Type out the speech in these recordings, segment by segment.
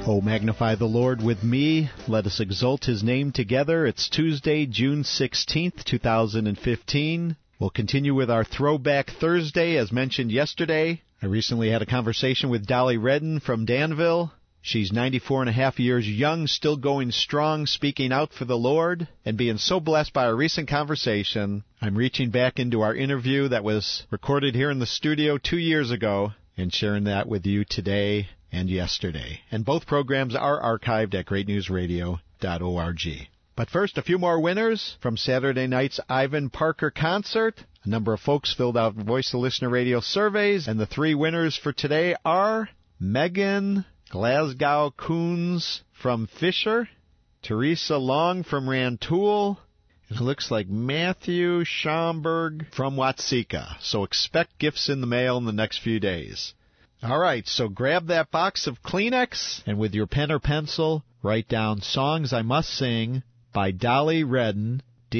Oh, magnify the Lord with me. Let us exalt His name together. It's Tuesday, June 16th, 2015. We'll continue with our Throwback Thursday, as mentioned yesterday. I recently had a conversation with Dolly Redden from Danville. She's 94 and a half years young, still going strong, speaking out for the Lord, and being so blessed by our recent conversation. I'm reaching back into our interview that was recorded here in the studio 2 years ago and sharing that with you today and yesterday. And both programs are archived at greatnewsradio.org. But first, a few more winners from Saturday night's Ivan Parker concert. A number of folks filled out Voice of Listener Radio surveys, and the three winners for today are Megan Glasgow Coons from Fisher, Teresa Long from Rantoul, and it looks like Matthew Schomburg from Watseka. So expect gifts in the mail in the next few days. All right, so grab that box of Kleenex, and with your pen or pencil, write down Songs I Must Sing by Dolly Redden,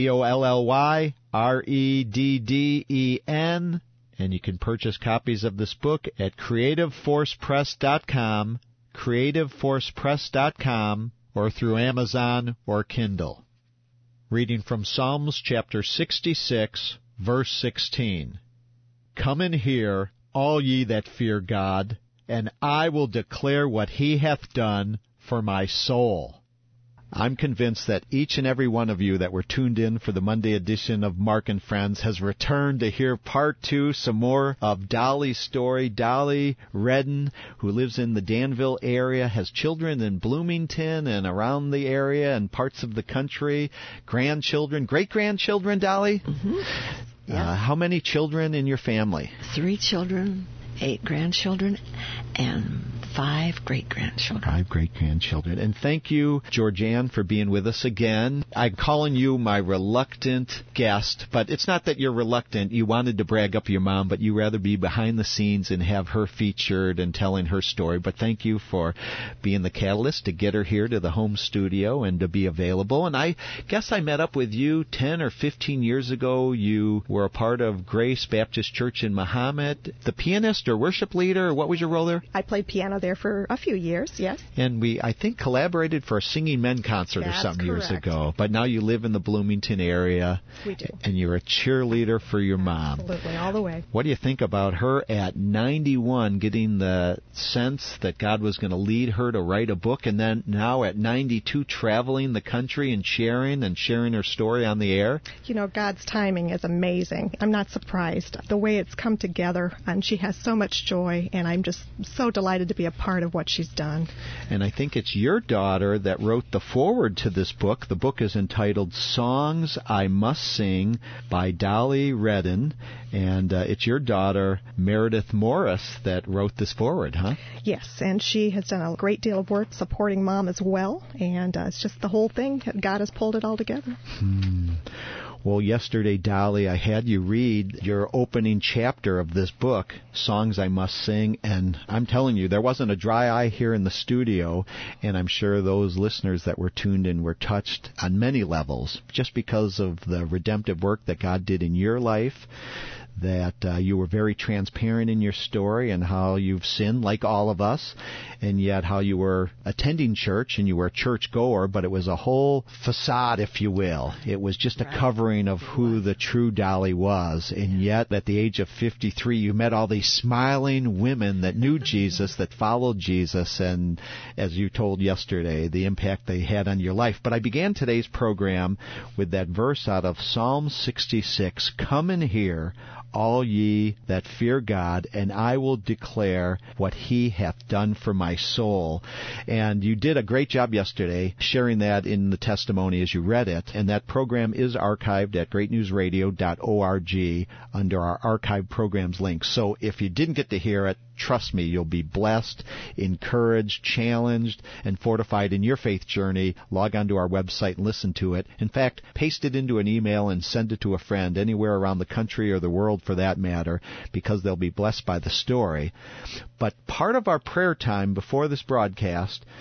DOLLYREDDEN, and you can purchase copies of this book at CreativeForcePress.com, CreativeForcePress.com, or through Amazon or Kindle. Reading from Psalms chapter 66, verse 16. Come and hear, all ye that fear God, and I will declare what He hath done for my soul. I'm convinced that each and every one of you that were tuned in for the Monday edition of Mark and Friends has returned to hear part two, some more of Dolly's story. Dolly Redden, who lives in the Danville area, has children in Bloomington and around the area and parts of the country, grandchildren, great-grandchildren, Dolly? Mm-hmm. Yeah. How many children in your family? 3 children, 8 grandchildren, and 5 great-grandchildren. 5 great-grandchildren. And thank you, Georgianne, for being with us again. I'm calling you my reluctant guest, but it's not that you're reluctant. You wanted to brag up your mom, but you rather be behind the scenes and have her featured and telling her story. But thank you for being the catalyst to get her here to the home studio and to be available. And I guess I met up with you 10 or 15 years ago. You were a part of Grace Baptist Church in Mahomet. The pianist or worship leader, or what was your role there? I played piano there for a few years, yes. And we, I think, collaborated for a Singing Men concert or something years ago. But now you live in the Bloomington area. We do. And you're a cheerleader for your mom. Absolutely, all the way. What do you think about her at 91 getting the sense that God was going to lead her to write a book, and then now at 92 traveling the country and sharing her story on the air? You know, God's timing is amazing. I'm not surprised. The way it's come together, and she has so much joy, and I'm just so delighted to be a part of what she's done. And I think it's your daughter that wrote the foreword to this book. The book is entitled Songs I Must Sing by Dolly Redden, and it's your daughter, Meredith Morris, that wrote this foreword, huh? Yes, and she has done a great deal of work supporting Mom as well, and it's just the whole thing. God has pulled it all together. Well, yesterday, Dolly, I had you read your opening chapter of this book, Songs I Must Sing, and I'm telling you, there wasn't a dry eye here in the studio, and I'm sure those listeners that were tuned in were touched on many levels, just because of the redemptive work that God did in your life, that you were very transparent in your story and how you've sinned like all of us, and yet how you were attending church and you were a church goer, but it was a whole facade, if you will. It was just a covering of who the true Dolly was, and yet at the age of 53 you met all these smiling women that knew Jesus, that followed Jesus, and as you told yesterday, the impact they had on your life. But I began today's program with that verse out of Psalm 66, Come and hear, all ye that fear God, and I will declare what He hath done for my soul. And you did a great job yesterday sharing that in the testimony as you read it, and that program is archived at greatnewsradio.org under our archive programs link. So if you didn't get to hear it, trust me, you'll be blessed, encouraged, challenged, and fortified in your faith journey. Log on to our website and listen to it. In fact, paste it into an email and send it to a friend anywhere around the country or the world for that matter, because they'll be blessed by the story. But part of our prayer time before this broadcast,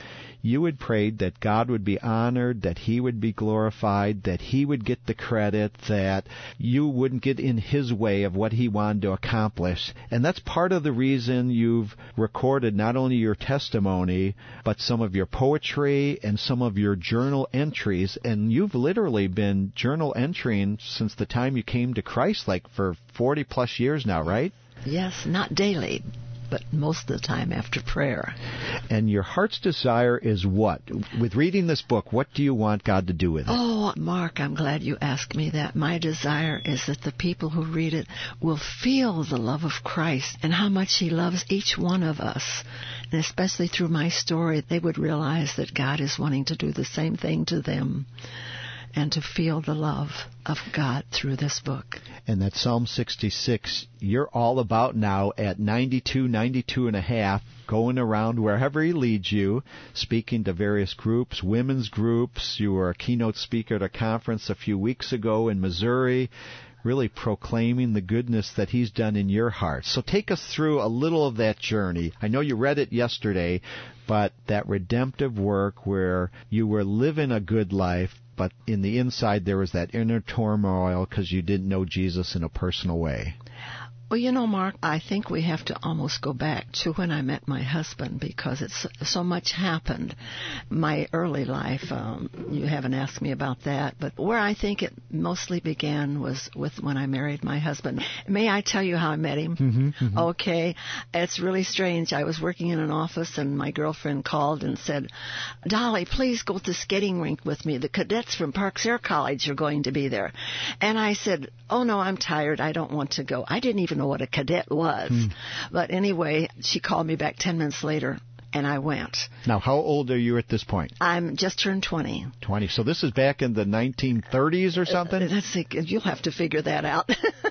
you had prayed that God would be honored, that He would be glorified, that He would get the credit, that you wouldn't get in His way of what He wanted to accomplish. And that's part of the reason you've recorded not only your testimony, but some of your poetry and some of your journal entries. And you've literally been journal entering since the time you came to Christ, like for 40 plus years now, right? Yes, not daily, but most of the time after prayer. And your heart's desire is what? With reading this book, what do you want God to do with it? Oh, Mark, I'm glad you asked me that. My desire is that the people who read it will feel the love of Christ and how much He loves each one of us. And especially through my story, they would realize that God is wanting to do the same thing to them and to feel the love of God through this book. And that Psalm 66, you're all about now at 92 and a half, going around wherever He leads you, speaking to various groups, women's groups. You were a keynote speaker at a conference a few weeks ago in Missouri, really proclaiming the goodness that He's done in your heart. So take us through a little of that journey. I know you read it yesterday, but that redemptive work where you were living a good life, but in the inside there was that inner turmoil because you didn't know Jesus in a personal way. Well, you know, Mark, I think we have to almost go back to when I met my husband because it's so much happened. My early life, you haven't asked me about that, but where I think it mostly began was with when I married my husband. May I tell you how I met him? Mm-hmm. Okay. It's really strange. I was working in an office and my girlfriend called and said, Dolly, please go to the skating rink with me. The cadets from Parks Air College are going to be there. And I said, oh, no, I'm tired. I don't want to go. I didn't even know what a cadet was. But anyway, she called me back 10 minutes later, and I went. Now, how old are you at this point? I'm just turned 20. 20. So this is back in the 1930s or something? You'll have to figure that out.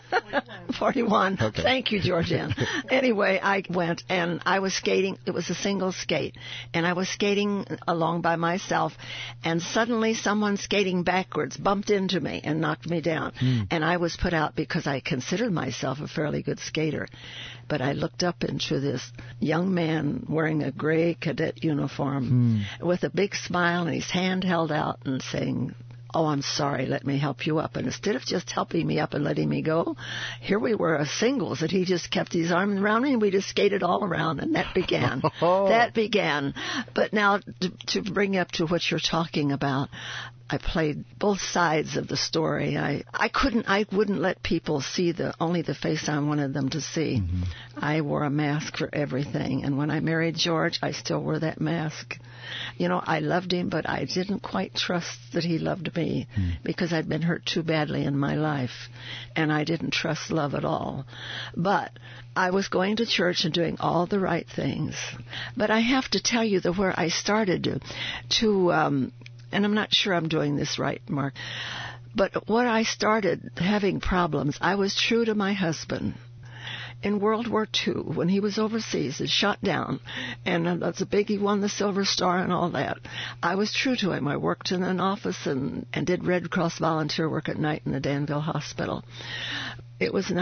41. Okay. Thank you, Georgianne. Anyway, I went, and I was skating. It was a single skate. And I was skating along by myself, and suddenly someone skating backwards bumped into me and knocked me down. And I was put out because I considered myself a fairly good skater. But I looked up into this young man wearing a gray cadet uniform with a big smile and his hand held out and saying, oh, I'm sorry, let me help you up. And instead of just helping me up and letting me go, here we were as singles, and he just kept his arms around me, and we just skated all around, and that began. That began. But now, to bring up to what you're talking about, I played both sides of the story. I wouldn't let people see only the face I wanted them to see. I wore a mask for everything. And when I married George, I still wore that mask. You know, I loved him, but I didn't quite trust that he loved me because I'd been hurt too badly in my life. And I didn't trust love at all. But I was going to church and doing all the right things. But I have to tell you that where I started to and I'm not sure I'm doing this right, Mark, but when I started having problems, I was true to my husband. In World War II, when he was overseas and shot down, and that's a big, he won the Silver Star and all that, I was true to him. I worked in an office and did Red Cross volunteer work at night in the Danville Hospital. It was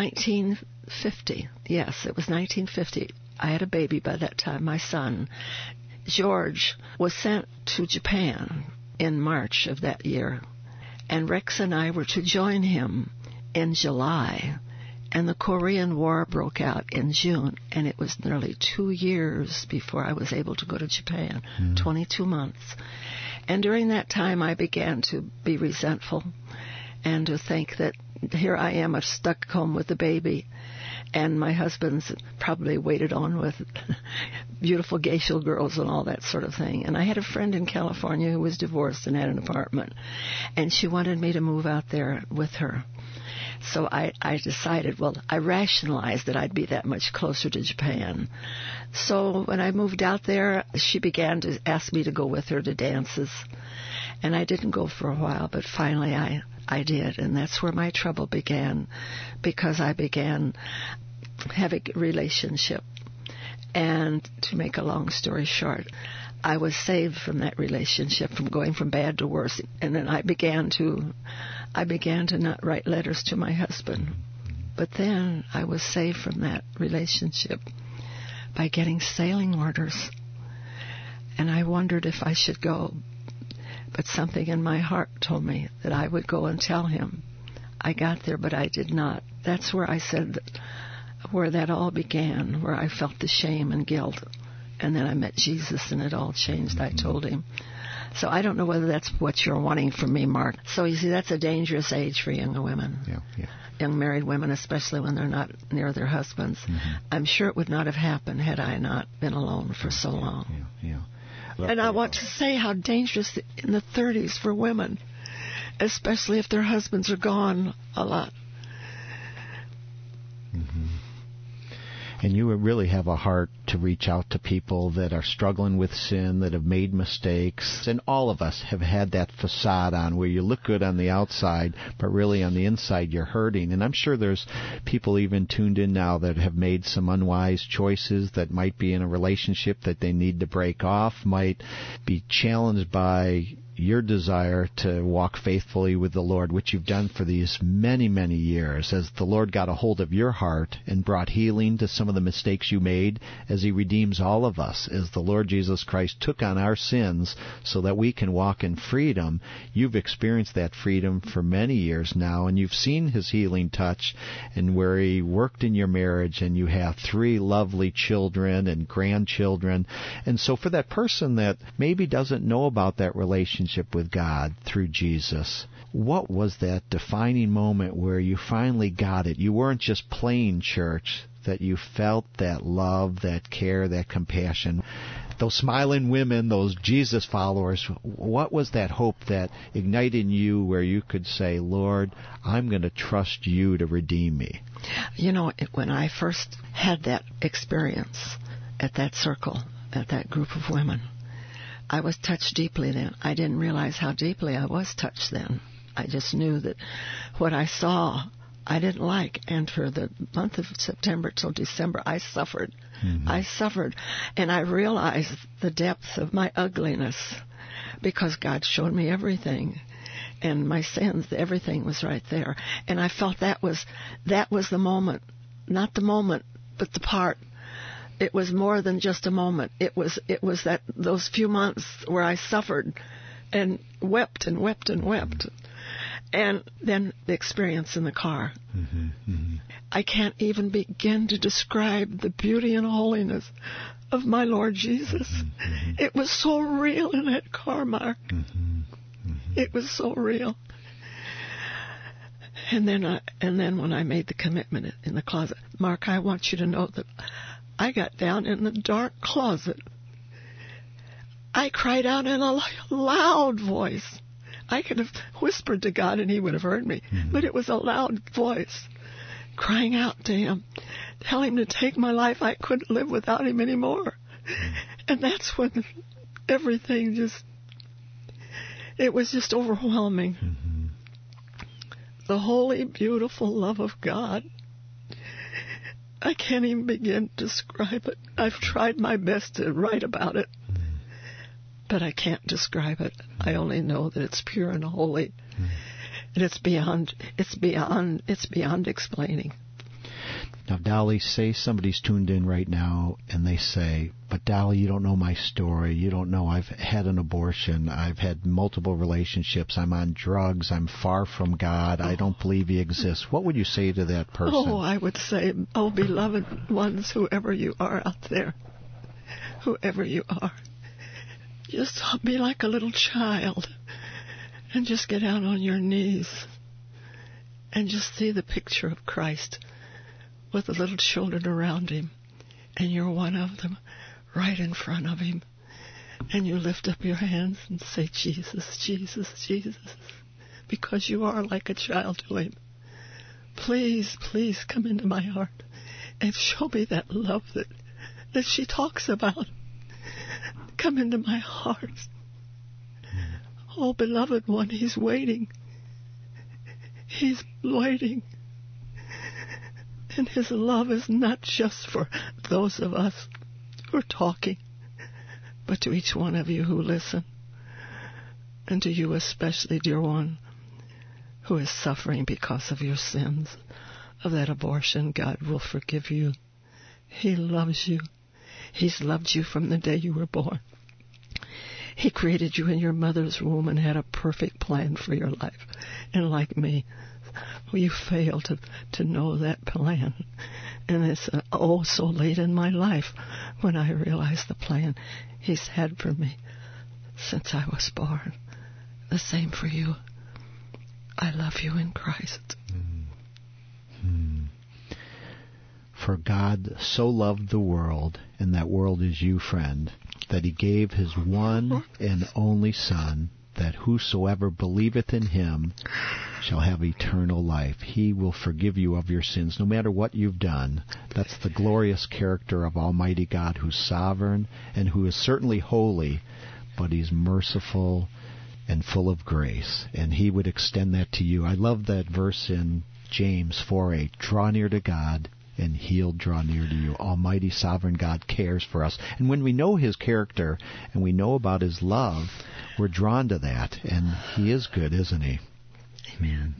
1950. Yes, it was 1950. I had a baby by that time, my son. George was sent to Japan in March of that year, and Rex and I were to join him in July, and the Korean War broke out in June, and it was nearly 2 years before I was able to go to Japan, 22 months. And during that time, I began to be resentful and to think that here I am, stuck home with the baby, and my husband's probably waited on with beautiful geisha girls and all that sort of thing. And I had a friend in California who was divorced and had an apartment, and she wanted me to move out there with her. So I decided, I rationalized that I'd be that much closer to Japan. So when I moved out there, she began to ask me to go with her to dances. And I didn't go for a while, but finally I did. And that's where my trouble began, because I began having a relationship. And to make a long story short, I was saved from that relationship, from going from bad to worse. And then I began to not write letters to my husband. But then I was saved from that relationship by getting sailing orders. And I wondered if I should go. But something in my heart told me that I would go and tell him. I got there, but I did not. That's where I said where that all began, where I felt the shame and guilt. And then I met Jesus, and it all changed. I told him. So I don't know whether that's what you're wanting from me, Mark. So you see, that's a dangerous age for young women. Yeah. Young married women, especially when they're not near their husbands. Mm-hmm. I'm sure it would not have happened had I not been alone for so long. Yeah. And I want to say how dangerous in the 30s for women, especially if their husbands are gone a lot. Mm-hmm. And you really have a heart to reach out to people that are struggling with sin, that have made mistakes. And all of us have had that facade on where you look good on the outside, but really on the inside you're hurting. And I'm sure there's people even tuned in now that have made some unwise choices, that might be in a relationship that they need to break off, might be challenged by your desire to walk faithfully with the Lord, which you've done for these many, many years, as the Lord got a hold of your heart and brought healing to some of the mistakes you made, as He redeems all of us, as the Lord Jesus Christ took on our sins so that we can walk in freedom. You've experienced that freedom for many years now, and you've seen His healing touch, and where He worked in your marriage, and you have 3 lovely children and grandchildren. And so for that person that maybe doesn't know about that relationship with God through Jesus, what was that defining moment where you finally got it? You weren't just playing church, that you felt that love, that care, that compassion. Those smiling women, those Jesus followers, what was that hope that ignited in you where you could say, Lord, I'm going to trust you to redeem me? You know, when I first had that experience at that circle, at that group of women, I was touched deeply then. I didn't realize how deeply I was touched then. I just knew that what I saw, I didn't like. And for the month of September till December, I suffered. Mm-hmm. I suffered. And I realized the depth of my ugliness, because God showed me everything. And my sins, everything was right there. And I felt that was the moment. Not the moment, but the part. It was more than just a moment. It was that those few months where I suffered and wept and wept and wept. And then the experience in the car. Mm-hmm, mm-hmm. I can't even begin to describe the beauty and holiness of my Lord Jesus. Mm-hmm. It was so real in that car, Mark. Mm-hmm, mm-hmm. It was so real. And then when I made the commitment in the closet, Mark, I want you to know that I got down in the dark closet. I cried out in a loud voice. I could have whispered to God and He would have heard me. Mm-hmm. But it was a loud voice crying out to Him, telling Him to take my life. I couldn't live without Him anymore. Mm-hmm. And that's when everything it was just overwhelming. Mm-hmm. The holy, beautiful love of God. I can't even begin to describe it. I've tried my best to write about it, but I can't describe it. I only know that it's pure and holy, and it's beyond explaining. Now, Dolly, say somebody's tuned in right now and they say, but Dolly, you don't know my story. You don't know I've had an abortion. I've had multiple relationships. I'm on drugs. I'm far from God. I don't believe He exists. What would you say to that person? Oh, I would say, oh, beloved ones, whoever you are out there, whoever you are, just be like a little child and just get out on your knees and just see the picture of Christ with the little children around Him, and you're one of them right in front of Him, and you lift up your hands and say, Jesus, Jesus, Jesus, because you are like a child to Him. Please, please come into my heart and show me that love that she talks about. Come into my heart. Oh, beloved one, He's waiting. He's waiting. And His love is not just for those of us who are talking, but to each one of you who listen. And to you especially, dear one, who is suffering because of your sins, of that abortion. God will forgive you. He loves you. He's loved you from the day you were born. He created you in your mother's womb and had a perfect plan for your life. And like me, you fail to know that plan. And it's so late in my life when I realize the plan He's had for me since I was born. The same for you. I love you in Christ. Mm-hmm. For God so loved the world, and that world is you, friend, that He gave His one and only Son, that whosoever believeth in Him shall have eternal life. He will forgive you of your sins, no matter what you've done. That's the glorious character of Almighty God, who's sovereign and who is certainly holy, but He's merciful and full of grace, and He would extend that to you. I love that verse in James 4:8, draw near to God, and He'll draw near to you. Almighty sovereign God cares for us. And when we know His character and we know about His love, we're drawn to that, and He is good, isn't He? Amen.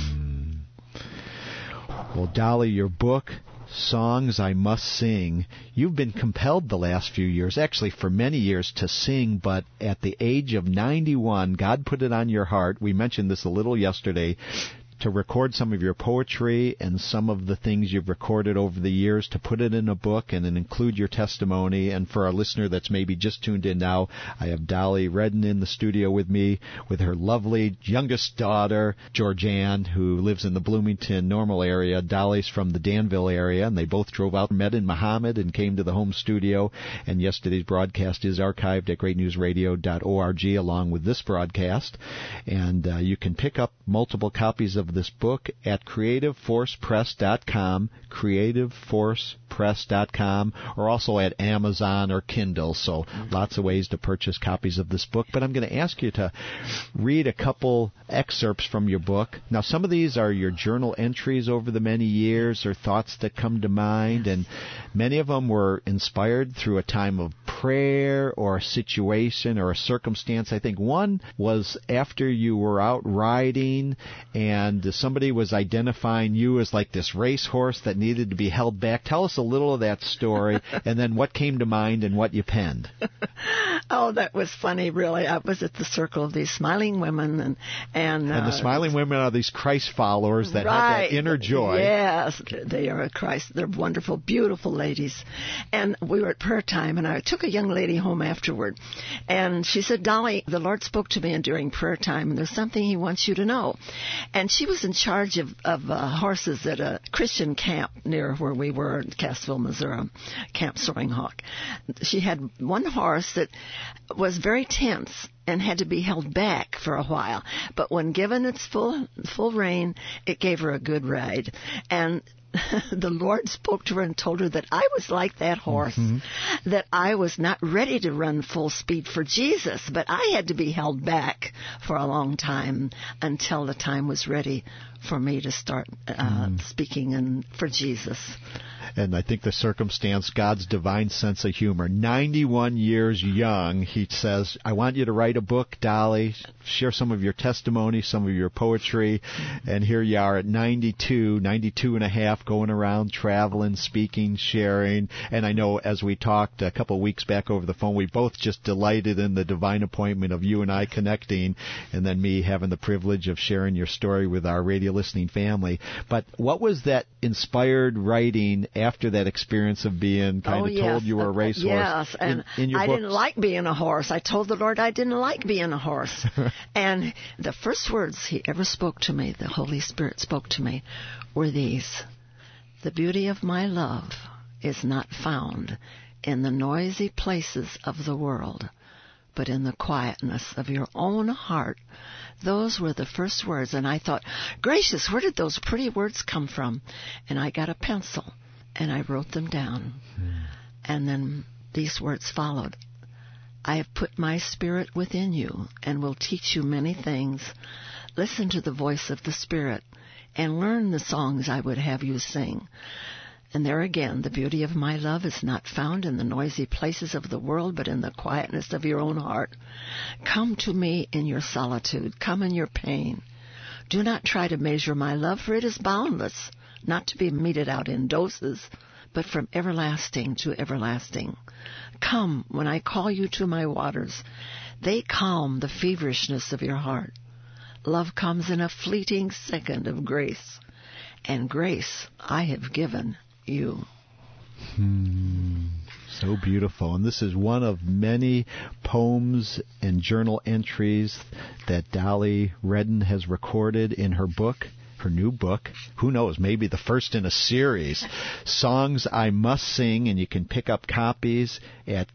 Well, Dolly, your book, Songs I Must Sing, you've been compelled the last few years, actually for many years, to sing, but at the age of 91, God put it on your heart, we mentioned this a little yesterday, to record some of your poetry and some of the things you've recorded over the years, to put it in a book and then include your testimony. And for our listener that's maybe just tuned in now, I have Dolly Redden in the studio with me with her lovely youngest daughter, Georgianne, who lives in the Bloomington, Normal area. Dolly's from the Danville area, and they both drove out, met in Muhammad, and came to the home studio. And yesterday's broadcast is archived at greatnewsradio.org along with this broadcast. And you can pick up multiple copies of this book at CreativeForcePress.com, CreativeForcePress.com, or also at Amazon or Kindle. So lots of ways to purchase copies of this book. But I'm going to ask you to read a couple excerpts from your book. Now, some of these are your journal entries over the many years or thoughts that come to mind, and many of them were inspired through a time of prayer or a situation or a circumstance. I think one was after you were out riding and somebody was identifying you as like this racehorse that needed to be held back. Tell us a little of that story, and then what came to mind and what you penned. Oh, that was funny, really. I was at the circle of these smiling women, and the smiling women are these Christ followers that have that inner joy. Yes, they are Christ. They're wonderful, beautiful ladies. And we were at prayer time, and I took a young lady home afterward, and she said, Dolly, the Lord spoke to me during prayer time, and there's something He wants you to know. And she was in charge of horses at a Christian camp near where we were in Cassville, Missouri, Camp Soaring Hawk. She had one horse that was very tense and had to be held back for a while. But when given its full rein, it gave her a good ride. And the Lord spoke to her and told her that I was like that horse, that I was not ready to run full speed for Jesus, but I had to be held back for a long time until the time was ready for me to start speaking for Jesus. And I think the circumstance, God's divine sense of humor. 91 years young, He says, I want you to write a book, Dolly, share some of your testimony, some of your poetry. And here you are at 92 and a half, going around, traveling, speaking, sharing. And I know as we talked a couple of weeks back over the phone, we both just delighted in the divine appointment of you and I connecting, and then me having the privilege of sharing your story with our radio listening family. But what was that inspired writing after that experience of being kind of told you were a racehorse? Yes, and in your I books? didn't like being a horse. I told the Lord I didn't like being a horse. And the first words He ever spoke to me, the Holy Spirit spoke to me, were these: the beauty of my love is not found in the noisy places of the world, but in the quietness of your own heart. Those were the first words, and I thought, gracious, where did those pretty words come from? And I got a pencil, and I wrote them down. And then these words followed. I have put my Spirit within you and will teach you many things. Listen to the voice of the Spirit and learn the songs I would have you sing. And there again, the beauty of my love is not found in the noisy places of the world, but in the quietness of your own heart. Come to me in your solitude. Come in your pain. Do not try to measure my love, for it is boundless, not to be meted out in doses, but from everlasting to everlasting. Come when I call you to my waters. They calm the feverishness of your heart. Love comes in a fleeting second of grace, and grace I have given you. So beautiful. And this is one of many poems and journal entries that Dolly Redden has recorded in her book, her new book. Who knows, maybe the first in a series, Songs I Must Sing, and you can pick up copies at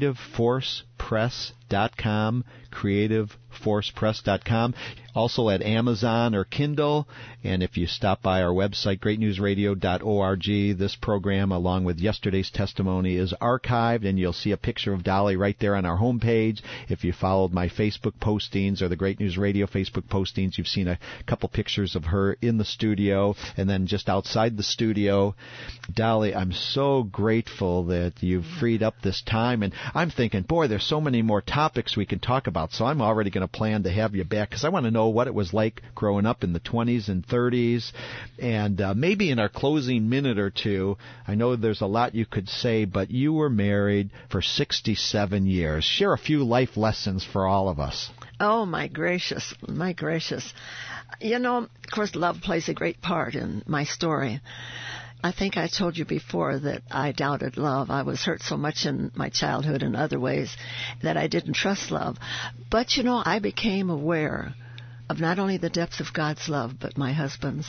CreativeForcePress.com, CreativeForcePress.com, also at Amazon or Kindle. And if you stop by our website, greatnewsradio.org, this program, along with yesterday's testimony, is archived, and you'll see a picture of Dolly right there on our homepage. If you followed my Facebook postings or the Great News Radio Facebook postings, you've seen a couple pictures of her in the studio and then just outside the studio. Dolly, I'm so grateful that you've freed up this time. And I'm thinking, boy, there's so many more topics we can talk about. So I'm already going to plan to have you back because I want to know what it was like growing up in the 20s and 30s. And maybe in our closing minute or two, I know there's a lot you could say, but you were married for 67 years. Share a few life lessons for all of us. Oh, my gracious, my gracious. You know, of course, love plays a great part in my story. I think I told you before that I doubted love. I was hurt so much in my childhood and other ways that I didn't trust love. But, you know, I became aware of not only the depth of God's love, but my husband's.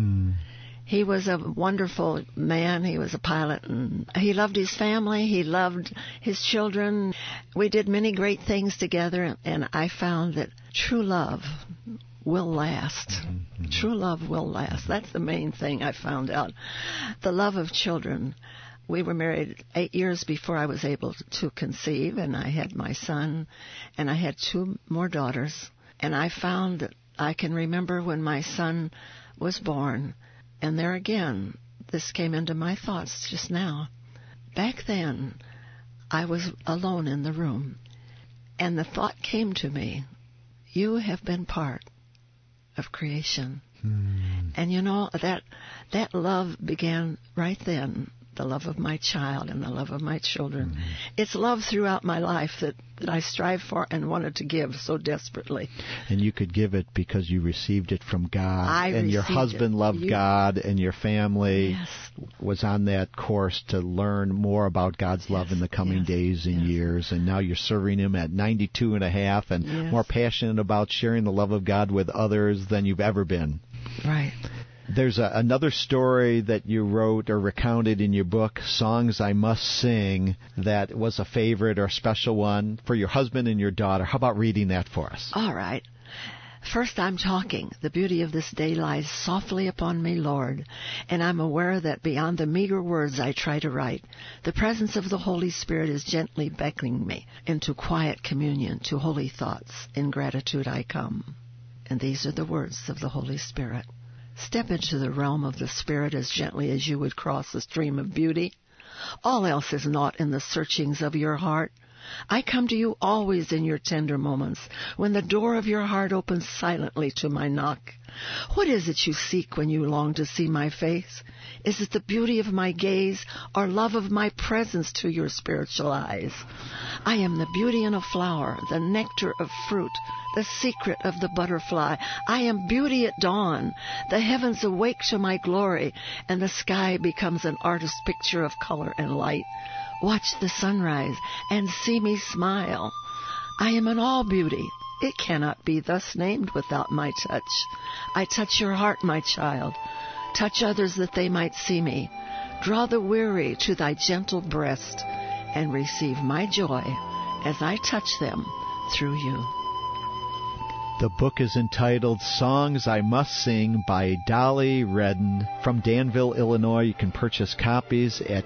He was a wonderful man. He was a pilot, and he loved his family. He loved his children. We did many great things together, and I found that true love will last. True love will last. That's the main thing I found out. The love of children. We were married 8 years before I was able to conceive, and I had my son, and I had 2 more daughters. And I found that I can remember when my son was born, and there again, this came into my thoughts just now. Back then, I was alone in the room, and the thought came to me, you have been part of creation. And you know, that love began right then, the love of my child and the love of my children. It's love throughout my life that I strive for and wanted to give so desperately. And you could give it because you received it from God. And your husband loved God, and your family was on that course to learn more about God's love in the coming days and years. And now you're serving Him at 92 and a half and more passionate about sharing the love of God with others than you've ever been. Right. There's another story that you wrote or recounted in your book, Songs I Must Sing, that was a favorite or a special one for your husband and your daughter. How about reading that for us? All right. First, I'm talking. The beauty of this day lies softly upon me, Lord, and I'm aware that beyond the meager words I try to write, the presence of the Holy Spirit is gently beckoning me into quiet communion to holy thoughts. In gratitude I come. And these are the words of the Holy Spirit. Step into the realm of the Spirit as gently as you would cross a stream of beauty. All else is naught in the searchings of your heart. I come to you always in your tender moments, when the door of your heart opens silently to my knock. What is it you seek when you long to see my face? Is it the beauty of my gaze or love of my presence to your spiritual eyes? I am the beauty in a flower, the nectar of fruit, the secret of the butterfly. I am beauty at dawn. The heavens awake to my glory, and the sky becomes an artist's picture of color and light. Watch the sunrise and see me smile. I am in all beauty. It cannot be thus named without my touch. I touch your heart, my child. Touch others that they might see me. Draw the weary to thy gentle breast and receive my joy as I touch them through you. The book is entitled Songs I Must Sing by Dolly Redden from Danville, Illinois. You can purchase copies at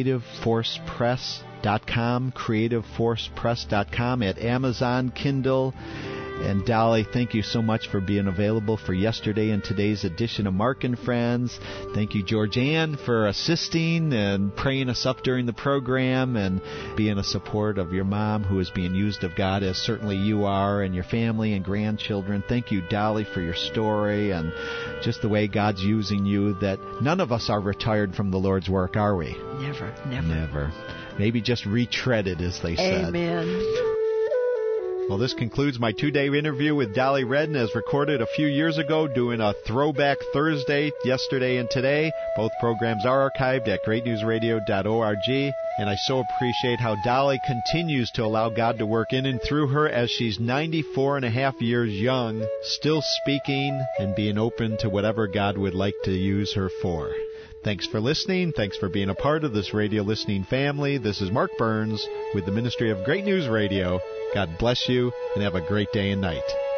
CreativeForcePress.com, CreativeForcePress.com, at Amazon, Kindle. And Dolly, thank you so much for being available for yesterday and today's edition of Mark and Friends. Thank you, Georgianne, for assisting and praying us up during the program and being a support of your mom, who is being used of God, as certainly you are, and your family and grandchildren. Thank you, Dolly, for your story and just the way God's using you, that none of us are retired from the Lord's work, are we? Never. Never. Maybe just retreaded, as they said. Amen. Well, this concludes my 2-day interview with Dolly Redden, as recorded a few years ago, doing a Throwback Thursday, yesterday and today. Both programs are archived at greatnewsradio.org, and I so appreciate how Dolly continues to allow God to work in and through her as she's 94 and a half years young, still speaking and being open to whatever God would like to use her for. Thanks for listening. Thanks for being a part of this radio listening family. This is Mark Burns with the Ministry of Great News Radio. God bless you, and have a great day and night.